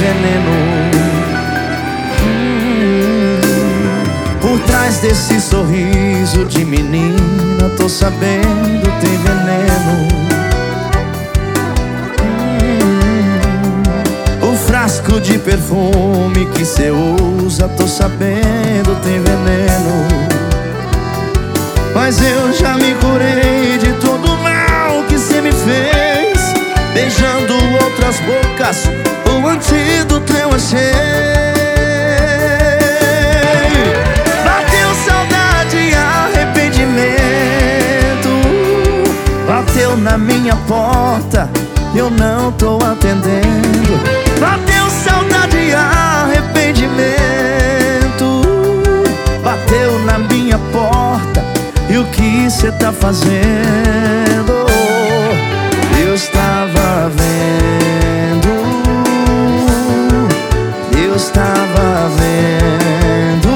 veneno. Por trás desse sorriso de menina, tô sabendo tem veneno. O frasco de perfume que cê usa, tô sabendo tem veneno. Mas eu já me curei de todo o mal que cê me fez, beijando outras bocas, o antídoto eu achei. Bateu saudade e arrependimento, bateu na minha porta, eu não tô atendendo. Bateu saudade e arrependimento, bateu na minha porta, e o que cê tá fazendo? Eu estava vendo, eu estava vendo.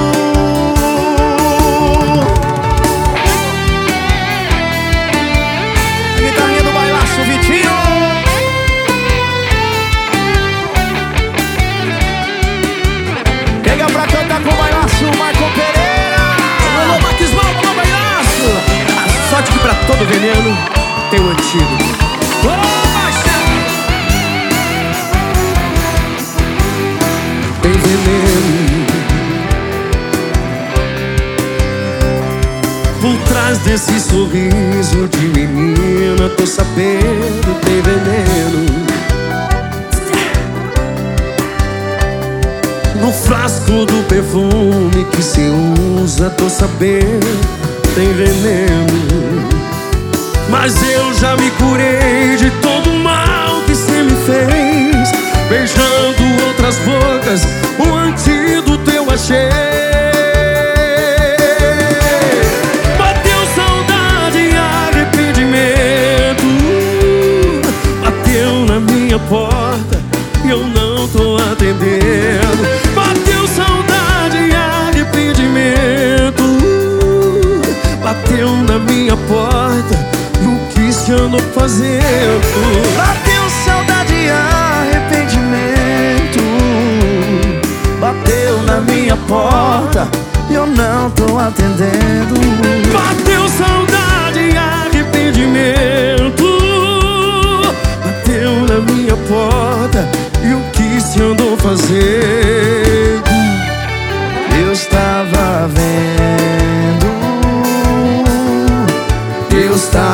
A guitarrinha do bailaço, Vitinho. Pega pra cantar com o bailaço, Marco Pereira. Alô, Marquismal, alô, bailaço. A sorte que pra todo veneno tem um antídoto. Tem veneno. Por trás desse sorriso de menina, tô sabendo tem veneno. No frasco do perfume que cê usa, tô sabendo tem veneno. Mas eu já me curei de todo o mal que cê me fez, beijando outras bocas, o antídoto eu achei. Bateu saudade e arrependimento, bateu na minha porta e eu não tô atendendo. Bateu saudade e arrependimento, bateu na minha porta, e o que cê andou fazendo? Bateu saudade e arrependimento, bateu na minha porta, e eu não tô atendendo. Bateu saudade e arrependimento, bateu na minha porta, e o que cê andou fazendo? Eu estava vendo, eu estava